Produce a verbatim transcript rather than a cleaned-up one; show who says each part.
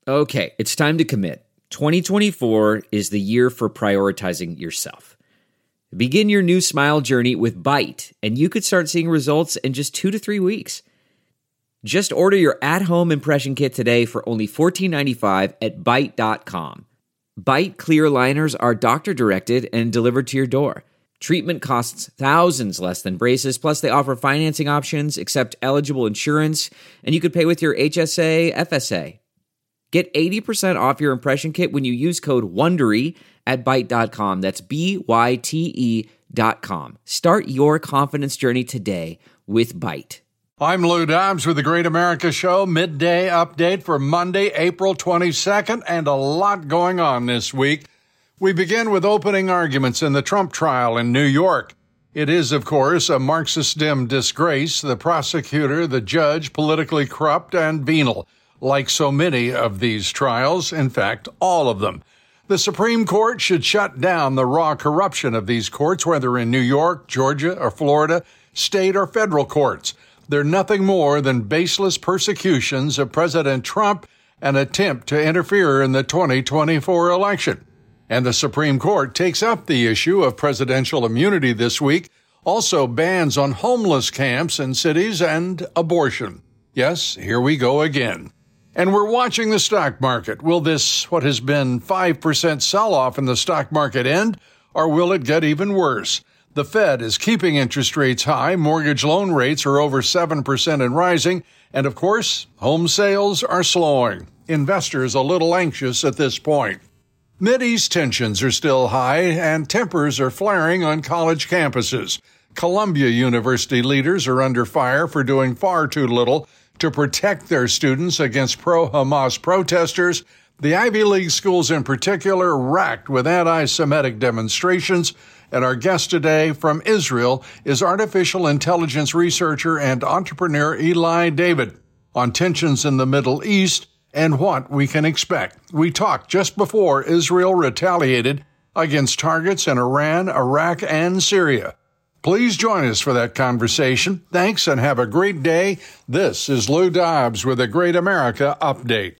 Speaker 1: Okay, it's time to commit. twenty twenty-four is the year for prioritizing yourself. Begin your new smile journey with Byte, and you could start seeing results in just two to three weeks. Just order your at-home impression kit today for only fourteen ninety-five at byte dot com. Byte clear aligners are doctor-directed and delivered to your door. Treatment costs thousands less than braces, plus they offer financing options, accept eligible insurance, and you could pay with your H S A, F S A. Get eighty percent off your impression kit when you use code WONDERY at byte dot com. That's B Y T E dot com. Start your confidence journey today with Byte.
Speaker 2: I'm Lou Dobbs with the Great America Show midday update for Monday, April twenty-second, and a lot going on this week. We begin with opening arguments in the Trump trial in New York. It is, of course, a Marxist-Dem disgrace, the prosecutor, the judge, politically corrupt and venal. Like so many of these trials, in fact, all of them. The Supreme Court should shut down the raw corruption of these courts, whether in New York, Georgia, or Florida, state or federal courts. They're nothing more than baseless persecutions of President Trump, an attempt to interfere in the twenty twenty-four election. And the Supreme Court takes up the issue of presidential immunity this week, also bans on homeless camps in cities and abortion. Yes, here we go again. And we're watching the stock market. Will this, what has been five percent sell-off in the stock market end, or will it get even worse? The Fed is keeping interest rates high, mortgage loan rates are over seven percent and rising, and of course, home sales are slowing. Investors a little anxious at this point. Mideast tensions are still high, and tempers are flaring on college campuses. Columbia University leaders are under fire for doing far too little to protect their students against pro-Hamas protesters. The Ivy League schools in particular racked with anti-Semitic demonstrations. And our guest today from Israel is artificial intelligence researcher and entrepreneur Eli David on tensions in the Middle East and what we can expect. We talked just before Israel retaliated against targets in Iran, Iraq, and Syria. Please join us for that conversation. Thanks and have a great day. This is Lou Dobbs with a Great America Update.